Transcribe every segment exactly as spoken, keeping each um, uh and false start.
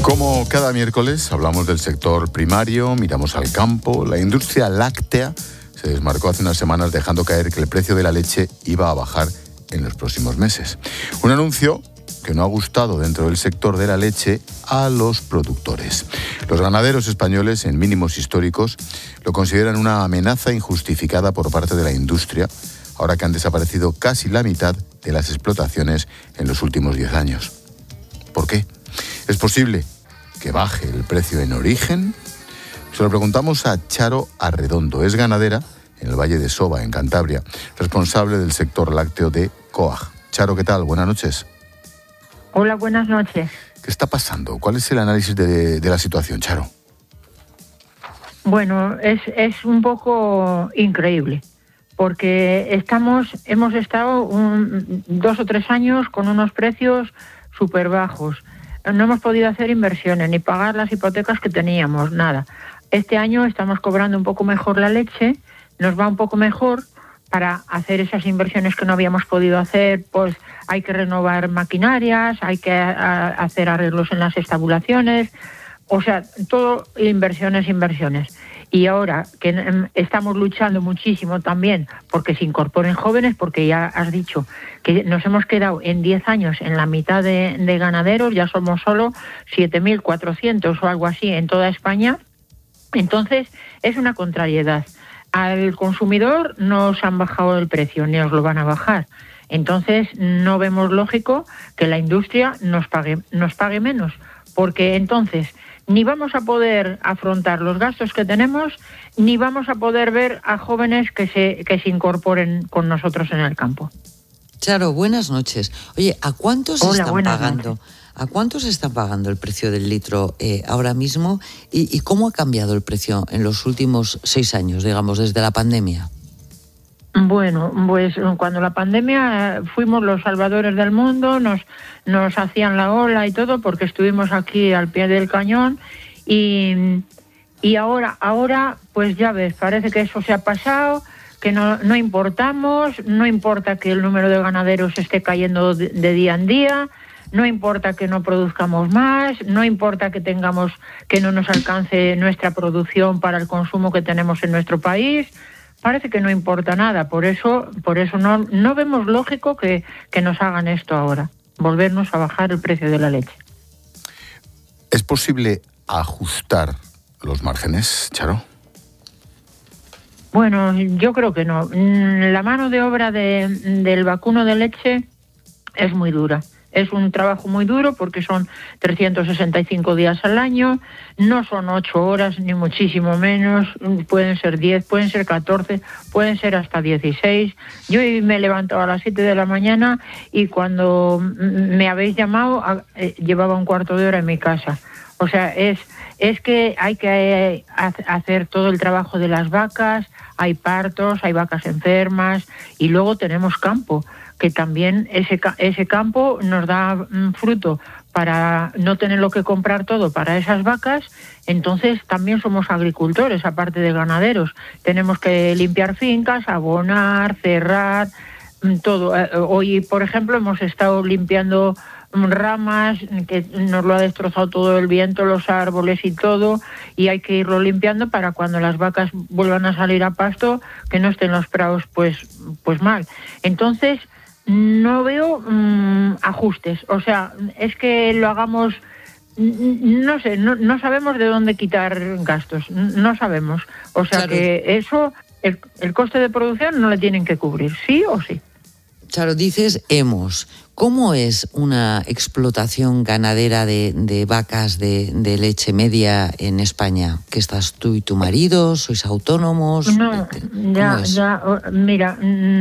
Como cada miércoles hablamos del sector primario, miramos al campo. La industria láctea se desmarcó hace unas semanas dejando caer que el precio de la leche iba a bajar en los próximos meses. Un anuncio que no ha gustado dentro del sector de la leche a los productores. Los ganaderos españoles, en mínimos históricos, lo consideran una amenaza injustificada por parte de la industria, ahora que han desaparecido casi la mitad de las explotaciones en los últimos diez años. ¿Por qué? ¿Es posible que baje el precio en origen? Se lo preguntamos a Charo Arredondo. Es ganadera en el Valle de Soba, en Cantabria, responsable del sector lácteo de COAG. Charo, ¿qué tal? Buenas noches. Hola, buenas noches. ¿Qué está pasando? ¿Cuál es el análisis de, de la situación, Charo? Bueno, es, es un poco increíble, porque estamos, hemos estado un, dos o tres años con unos precios súper bajos. No hemos podido hacer inversiones, ni pagar las hipotecas que teníamos, nada. Este año estamos cobrando un poco mejor la leche, nos va un poco mejor para hacer esas inversiones que no habíamos podido hacer. Pues hay que renovar maquinarias, hay que a, hacer arreglos en las estabulaciones, o sea, todo inversiones, inversiones. Y ahora que estamos luchando muchísimo también porque se incorporen jóvenes, porque ya has dicho que nos hemos quedado en diez años en la mitad de, de ganaderos, ya somos solo siete mil cuatrocientos o algo así en toda España. Entonces es una contrariedad. Al consumidor no os han bajado el precio, ni os lo van a bajar. Entonces no vemos lógico que la industria nos pague, nos pague menos, porque entonces ni vamos a poder afrontar los gastos que tenemos, ni vamos a poder ver a jóvenes que se, que se incorporen con nosotros en el campo. Charo, buenas noches. Oye, ¿a cuántos Hola, están pagando? Noches. ¿A cuántos están pagando el precio del litro eh, ahora mismo? ¿Y, ¿Y cómo ha cambiado el precio en los últimos seis años, digamos, desde la pandemia? Bueno, pues cuando la pandemia fuimos los salvadores del mundo, nos, nos hacían la ola y todo, porque estuvimos aquí al pie del cañón y, y ahora, ahora, pues ya ves, parece que eso se ha pasado, que no, no importamos, no importa que el número de ganaderos esté cayendo de, de día en día, no importa que no produzcamos más, no importa que tengamos, que no nos alcance nuestra producción para el consumo que tenemos en nuestro país. Parece que no importa nada, por eso, por eso no, no vemos lógico que, que nos hagan esto ahora, volvernos a bajar el precio de la leche. ¿Es posible ajustar los márgenes, Charo? Bueno, yo creo que no. La mano de obra de, del vacuno de leche es muy dura. Es un trabajo muy duro porque son trescientos sesenta y cinco días al año, no son ocho horas ni muchísimo menos, pueden ser diez, pueden ser catorce, pueden ser hasta dieciséis. Yo me he levantado a las siete de la mañana y cuando me habéis llamado eh, llevaba un cuarto de hora en mi casa. O sea, es, es que hay que hacer todo el trabajo de las vacas, hay partos, hay vacas enfermas y luego tenemos campo, que también ese, ese campo nos da mm, fruto para no tenerlo que comprar todo para esas vacas. Entonces también somos agricultores, aparte de ganaderos. Tenemos que limpiar fincas, abonar, cerrar, mm, todo. Eh, hoy, por ejemplo, hemos estado limpiando ramas, que nos lo ha destrozado todo el viento, los árboles y todo, y hay que irlo limpiando para cuando las vacas vuelvan a salir a pasto, que no estén los prados pues, pues mal. Entonces, no veo mmm, ajustes, o sea, es que lo hagamos, no sé, no, no sabemos de dónde quitar gastos, no sabemos, o sea, claro, que eso, el, el coste de producción no le tienen que cubrir, sí o sí. Charo, dices hemos. ¿Cómo es una explotación ganadera de, de vacas de, de leche media en España? ¿Que estás tú y tu marido? ¿Sois autónomos? No, ya, ya, mira,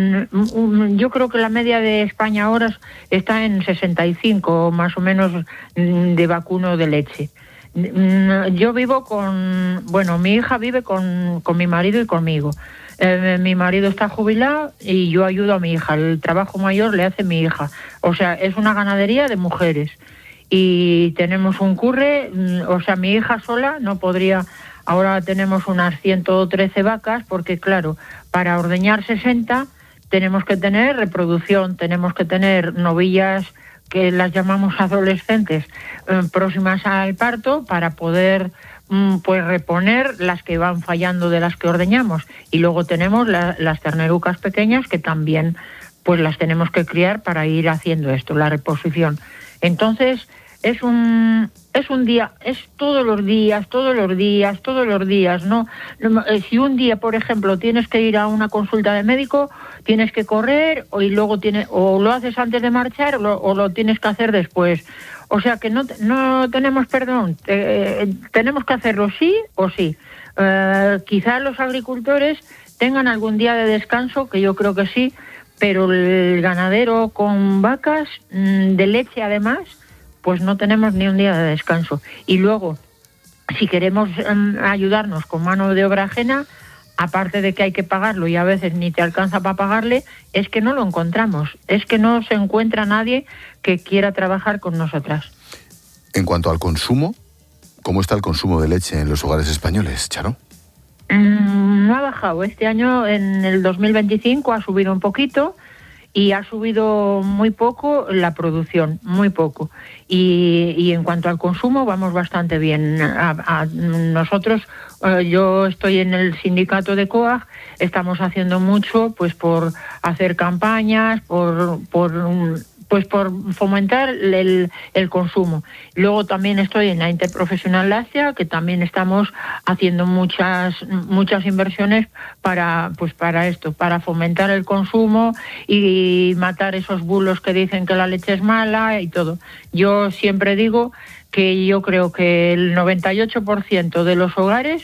yo creo que la media de España ahora está en sesenta y cinco más o menos de vacuno de leche. Yo vivo con, bueno, mi hija vive con, con mi marido y conmigo. Eh, mi marido está jubilado y yo ayudo a mi hija. El trabajo mayor le hace mi hija. O sea, es una ganadería de mujeres. Y tenemos un curre, o sea, mi hija sola no podría. Ahora tenemos unas ciento trece vacas porque, claro, para ordeñar sesenta tenemos que tener reproducción, tenemos que tener novillas que las llamamos adolescentes, eh, próximas al parto, para poder mm, pues reponer las que van fallando de las que ordeñamos. Y luego tenemos la, las ternerucas pequeñas, que también pues las tenemos que criar para ir haciendo esto, la reposición. Entonces, es un es un día, es todos los días, todos los días, todos los días, ¿no? Si un día, por ejemplo, tienes que ir a una consulta de médico, tienes que correr, o y luego tiene, o lo haces antes de marchar, o lo, o lo tienes que hacer después. O sea que no no tenemos perdón, eh, tenemos que hacerlo sí o sí. Eh, quizá los agricultores tengan algún día de descanso, que yo creo que sí, pero el ganadero con vacas, de leche además, pues no tenemos ni un día de descanso. Y luego, si queremos um, ayudarnos con mano de obra ajena, aparte de que hay que pagarlo y a veces ni te alcanza para pagarle, es que no lo encontramos. Es que no se encuentra nadie que quiera trabajar con nosotras. En cuanto al consumo, ¿cómo está el consumo de leche en los hogares españoles, Charo? Mm, no ha bajado. Este año, en el dos mil veinticinco, ha subido un poquito. Y ha subido muy poco la producción, muy poco. Y, y en cuanto al consumo, vamos bastante bien. A, a nosotros, eh, yo estoy en el sindicato de COAG, estamos haciendo mucho pues por hacer campañas, por... por pues por fomentar el, el consumo. Luego también estoy en la Interprofesional Láctea, que también estamos haciendo muchas muchas inversiones para pues para esto, para fomentar el consumo y matar esos bulos que dicen que la leche es mala y todo. Yo siempre digo que yo creo que el noventa y ocho por ciento de los hogares,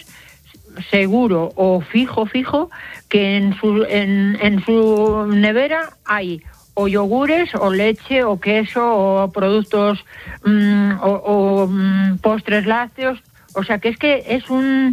seguro o fijo, fijo, que en su, en, en su nevera hay o yogures, o leche, o queso, o productos, mmm, o, o mmm, postres lácteos. O sea que es que es un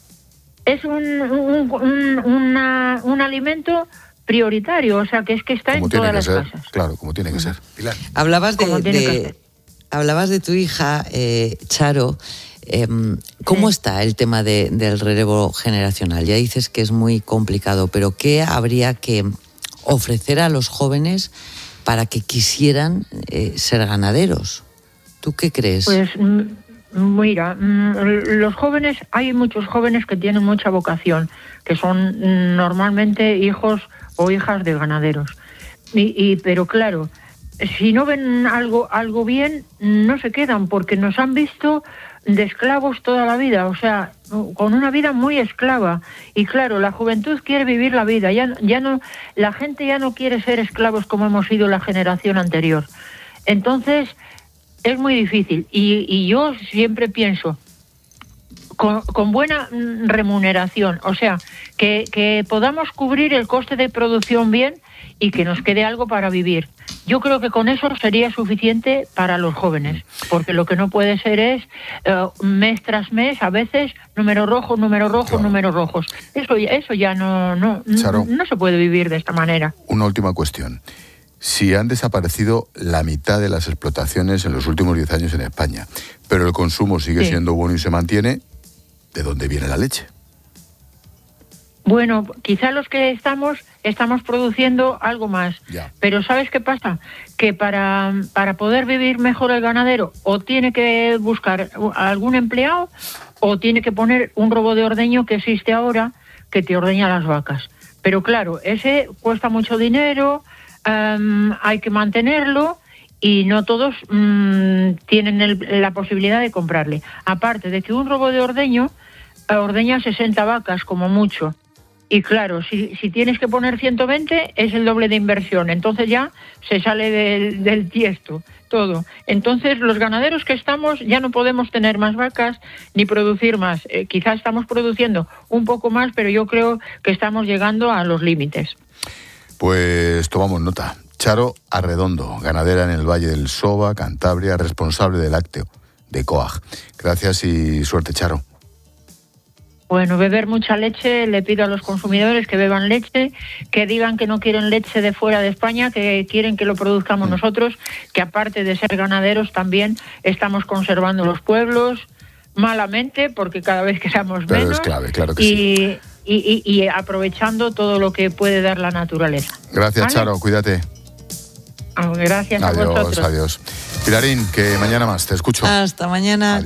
es un un, un, una, un alimento prioritario. O sea que es que está como en todas las ser, casas. Claro, como tiene que ser. Pilar. Hablabas de, de hablabas de tu hija, eh, Charo. Eh, ¿Cómo sí. está el tema de, del relevo generacional? Ya dices que es muy complicado, pero ¿qué habría que ofrecer a los jóvenes para que quisieran eh, ser ganaderos? ¿Tú qué crees? Pues mira, los jóvenes, hay muchos jóvenes que tienen mucha vocación, que son normalmente hijos o hijas de ganaderos. Y, y pero claro, si no ven algo algo bien, no se quedan, porque nos han visto de esclavos toda la vida, o sea, con una vida muy esclava. Y claro, la juventud quiere vivir la vida, ya, ya no, la gente ya no quiere ser esclavos como hemos sido la generación anterior. Entonces, es muy difícil. Y, y yo siempre pienso, con, con buena remuneración, o sea, que, que podamos cubrir el coste de producción bien y que nos quede algo para vivir. Yo creo que con eso sería suficiente para los jóvenes, porque lo que no puede ser es uh, mes tras mes, a veces, número rojo, número rojo, claro. números rojos. Eso, eso ya no, no, Charo, no se puede vivir de esta manera. Una última cuestión. Si han desaparecido la mitad de las explotaciones en los últimos diez años en España, pero el consumo sigue sí. siendo bueno y se mantiene, ¿de dónde viene la leche? Bueno, quizá los que estamos, estamos produciendo algo más. Ya. Pero ¿sabes qué pasa? Que para, para poder vivir mejor el ganadero, o tiene que buscar algún empleado, o tiene que poner un robo de ordeño que existe ahora, que te ordeña las vacas. Pero claro, ese cuesta mucho dinero, um, hay que mantenerlo, y no todos um, tienen el, la posibilidad de comprarle. Aparte de que un robo de ordeño ordeña sesenta vacas como mucho. Y claro, si, si tienes que poner ciento veinte, es el doble de inversión. Entonces ya se sale del, del tiesto todo. Entonces los ganaderos que estamos ya no podemos tener más vacas ni producir más. Eh, quizás estamos produciendo un poco más, pero yo creo que estamos llegando a los límites. Pues tomamos nota. Charo Arredondo, ganadera en el Valle del Soba, Cantabria, responsable de lácteo de COAG. Gracias y suerte, Charo. Bueno, beber mucha leche, le pido a los consumidores que beban leche, que digan que no quieren leche de fuera de España, que quieren que lo produzcamos mm. nosotros, que aparte de ser ganaderos también estamos conservando los pueblos, malamente, porque cada vez que seamos Pero menos, es clave, claro que y, sí. y, y, y aprovechando todo lo que puede dar la naturaleza. Gracias, ¿vale? Charo, cuídate. Gracias adiós, a vosotros. Adiós, Pilarín, que mañana más, te escucho. Hasta mañana. Adiós.